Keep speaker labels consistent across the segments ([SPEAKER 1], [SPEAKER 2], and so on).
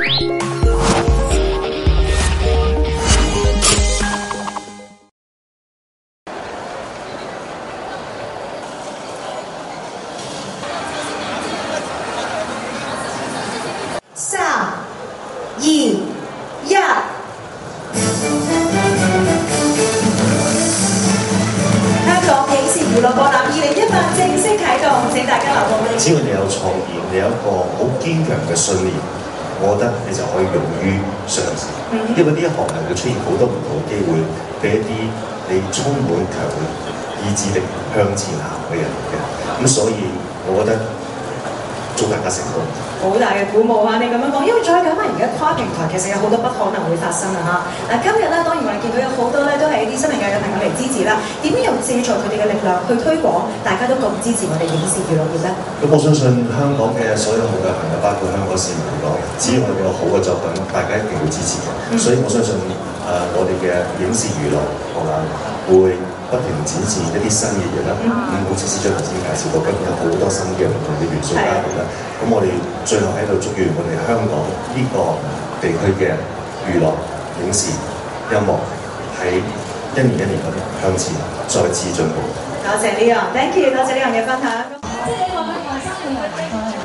[SPEAKER 1] 只要你有創意，你有一個好堅強嘅信念，我覺得你就可以勇於嘗試。因為呢一行人會出現好多唔同嘅機會，俾一啲你充滿強意志力向前行嘅人嘅。咁所以，我覺得祝大家成功。
[SPEAKER 2] 好大嘅鼓舞啊！你咁樣講，因為再講翻而家跨平台其實有好多不可能會發生啊嚇。今日咧當然我哋見到有好多咧都係一啲新聞界嘅朋友嚟支持啦。點樣又借助佢哋嘅力量去推廣，大家都咁支持我哋影視娛樂業咧？
[SPEAKER 1] 咁我相信香港嘅所有好嘅朋友，包括香港市民嚟講，只要我哋有好嘅作品，大家一定會支持嘅。所以我相信我哋嘅影視娛樂係嘛會不停展示一啲新嘅嘢啦。好似司長頭先介紹過，今日有好多新嘅唔同嘅元素加入啦。咁我哋最後喺度祝願我哋香港呢個地區嘅娛樂、影視、音樂喺一年一年咁向前再次進步。
[SPEAKER 2] 多謝Leon，thank you， 多謝Leon嘅分享。即係你話佢外生嘅人。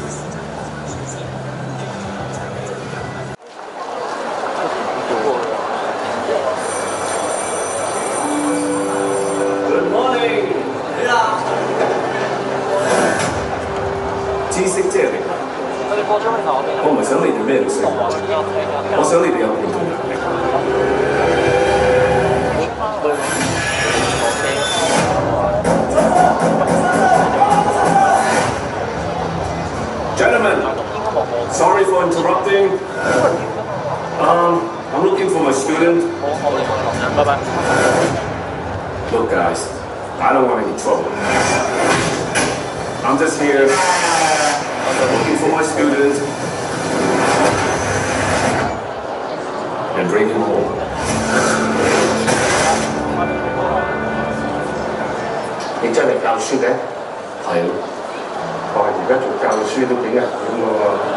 [SPEAKER 3] 知識即係力量。我唔係想你哋咩都識，我想你哋有判斷能力。Gentlemen, sorry for interrupting. I'm looking for my student. Look, guys, I don't want any trouble. I'm just here looking for my student and bring him home. 你真係教書嘅？係。我而家做教書都幾危險喎。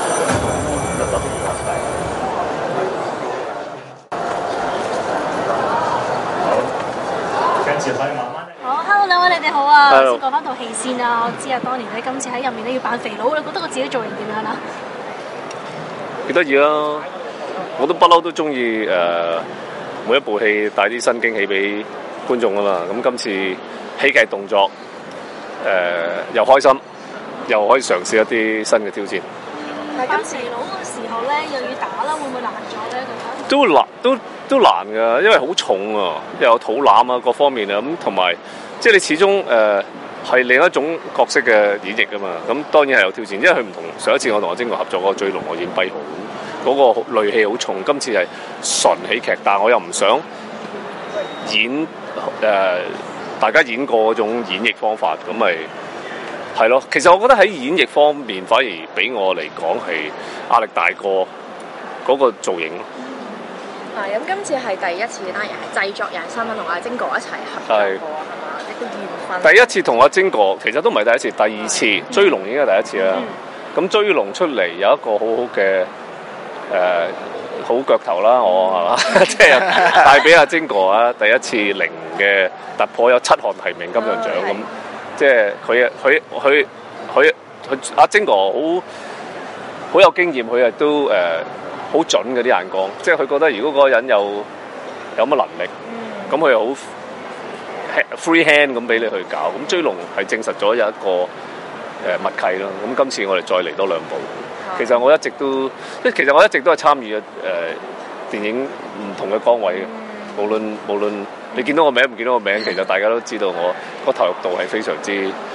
[SPEAKER 4] 好 ，Hello 兩位，你哋好啊！先講翻套戲先啊！我知啊，當年你今次喺入面咧要扮肥佬，你覺得我自己造型點樣啊？
[SPEAKER 5] 幾得意啊！我都不嬲都中意每一部戲帶啲新驚喜俾觀眾啊嘛。咁今次戲劇動作又開心，又可以嘗試一啲新嘅挑戰。
[SPEAKER 4] 但係扮肥佬嘅時候咧，又要打啦，會唔會難咗咧？
[SPEAKER 5] 都難㗎，因為好重啊，又有肚腩啊，各方面啊，咁同埋即係你始終係另一種角色嘅演繹㗎嘛。咁當然係有挑戰，因為佢唔同上一次我同阿晶哥合作嗰個追龍，我演跛豪，嗰個戾氣好重。今次係純喜劇，但係我又唔想演大家演過嗰種演繹方法，咁咪係咯。其實我覺得喺演繹方面，反而俾我嚟講係壓力大過嗰個造型。
[SPEAKER 6] 咁今次係第一次啦，又係製作人身份同阿晶哥一齊合作過係嘛？一個緣分。
[SPEAKER 5] 第一次同阿晶哥其實都唔係第一次，第二次追龍已經係第一次啦。咁追龍出嚟有一個好好嘅好腳頭啦，我係嘛，即係帶俾阿晶哥啊第一次零嘅突破，有7項提名金像獎咁，即係佢阿晶哥好有經驗，佢亦都好準嗰啲眼光，即係佢覺得如果嗰個人有乜能力，咁佢又好 free hand 咁俾你去搞。咁追龍係證實咗有一個默契咯。咁今次我哋再嚟多2部，其實我一直都係參與電影唔同嘅崗位嘅，無論你見到我名唔見到我名，其實大家都知道我個投入度係非常之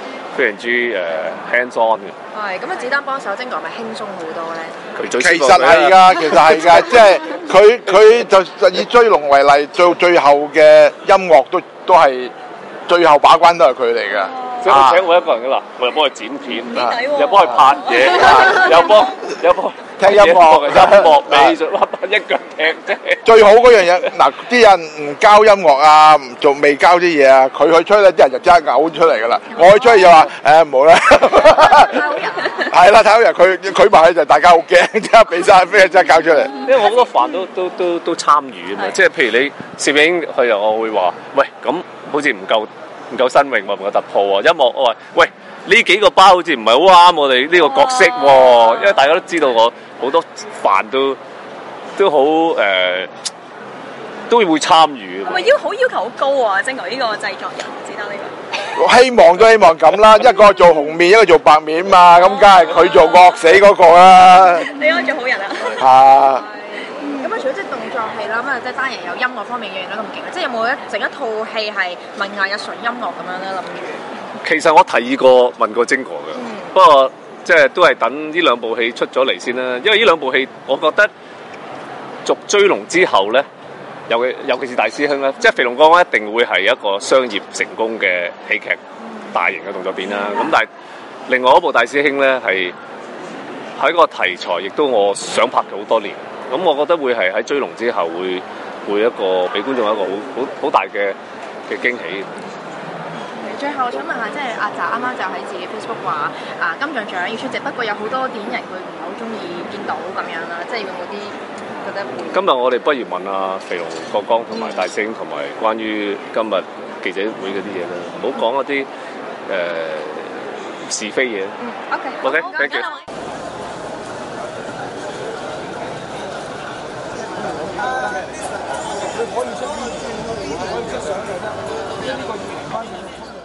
[SPEAKER 5] hands on 嘅。
[SPEAKER 6] 係咁啊！子丹幫手晶哥係咪輕鬆好多咧？
[SPEAKER 7] 其實係㗎，即係佢就以追龍為例，最後嘅音樂都係最後把關都係佢嚟㗎。
[SPEAKER 5] 所以佢請我一個人㗎啦，我又幫佢剪片，又幫佢拍嘢，又幫
[SPEAKER 7] 聽音樂
[SPEAKER 5] 美術一腳踢啫。
[SPEAKER 7] 最好嗰樣嘢，嗱啲人唔交音樂啊，唔做未交啲嘢啊，佢去吹咧，啲人就即刻嘔出嚟噶啦。我去吹就話冇啦，係啦，太好人，佢埋去就大家好驚，即刻俾晒飛，即刻交出嚟。
[SPEAKER 5] 因為我好多飯都參與啊嘛，即係譬如你攝影去又我會話，喂咁好似唔夠新穎喎，唔夠突破喎。音樂我話喂。呢幾個包好似唔係好啱我哋呢個角色喎，因為大家都知道我好多飯都好都會參與。
[SPEAKER 6] 係咪要求好高啊？精哥呢個製作人，知道呢個？
[SPEAKER 7] 希望咁啦，一個做紅面，一個做白面嘛，咁梗係佢做惡死嗰個啦。
[SPEAKER 6] 你可以做好人啊！
[SPEAKER 7] 啊！
[SPEAKER 6] 咁啊，除咗即係動作戲啦，咁啊即係單人有音樂方面嘅嘢都咁勁，即係有冇整一套戲係文藝日純音樂咁樣咧？諗住。
[SPEAKER 5] 其實我提議過問過精哥嘅，不過即係都係等呢兩部戲出咗嚟先啦。因為呢兩部戲，我覺得續追龍之後咧，尤其是大師兄咧，即係肥龍哥一定會係一個商業成功嘅喜劇、大型嘅動作片啦。咁但係另外一部大師兄咧係喺個題材，亦都我想拍咗好多年。咁我覺得會係喺追龍之後會一個俾觀眾一個好大嘅驚喜。
[SPEAKER 6] 最後我想問下，即係阿澤啱啱就喺自己 Facebook 話金像獎要出席，不過有好多電影人佢唔係好中意見到咁樣啦，即係有冇啲覺得會？今日我哋不如問阿肥龍、國光同埋大星同埋關於今日記者會嗰啲嘢啦，唔好講嗰啲是非嘢。OK，thank you。可以出呢個呢個上嚟啦，呢個要翻